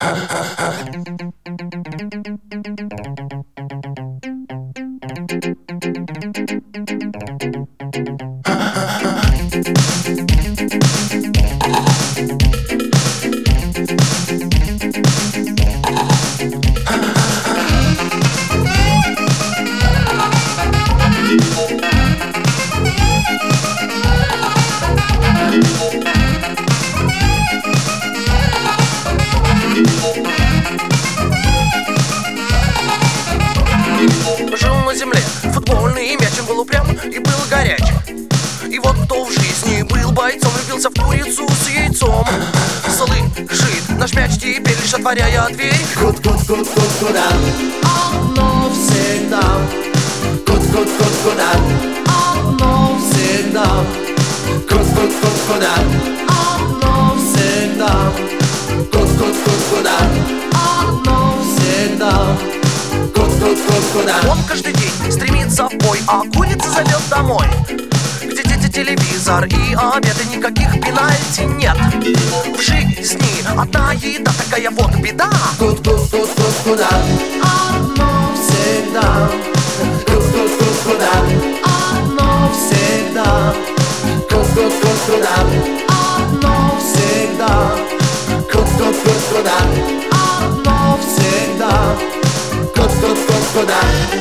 Жил на земле футбольный мяч, он был упрям и был горяч. И вот кто в жизни был бойцом, влюбился в курицу с яйцом. Слышит наш мяч теперь, лишь отворяя дверь. Куда? Одно всегда. Куда? Одно всегда. Куда? Одно всегда. Куда? Одно всегда. Он каждый день стремится в бой, а курица зовет домой, где дети, телевизор и обед, и никаких пенальти нет. В жизни одна еда, такая вот беда. Куда? Одно всегда. Куда? Одно всегда. Куда? Одно всегда. Куда? Одно всегда. Куда?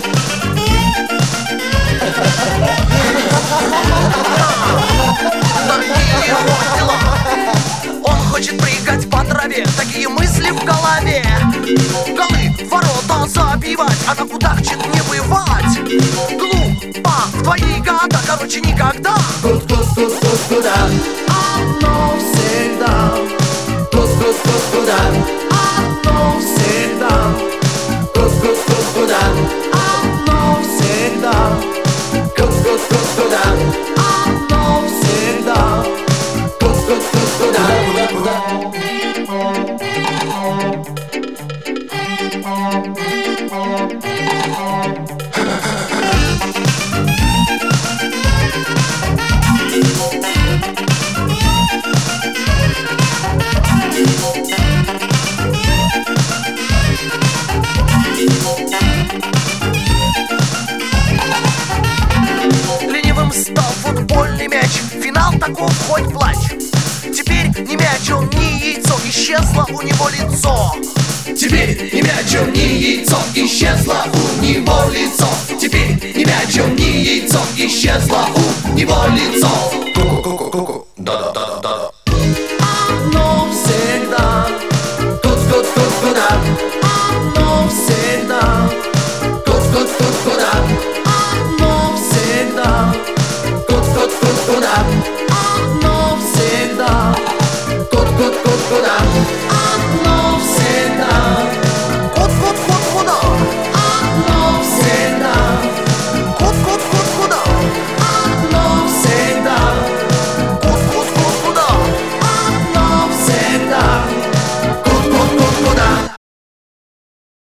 Такие его дела. Он хочет прыгать по траве, такие мысли в голове. Голы в ворота забивать, а на кудахчет не бывать. Глупо в твои года, короче, никогда. Куда? Одно всегда. Куда? Одно всегда. Куда? Одно всегда. Куда? Одно всегда. Ленивым стал футбольный мяч, финал таков, хоть плачь. Теперь не мяч, он не яйцо, исчезло у него лицо. Теперь не мяч, он не яйцо, исчезло у него лицо. Теперь не мяч, он не яйцо, исчезло у него лицо.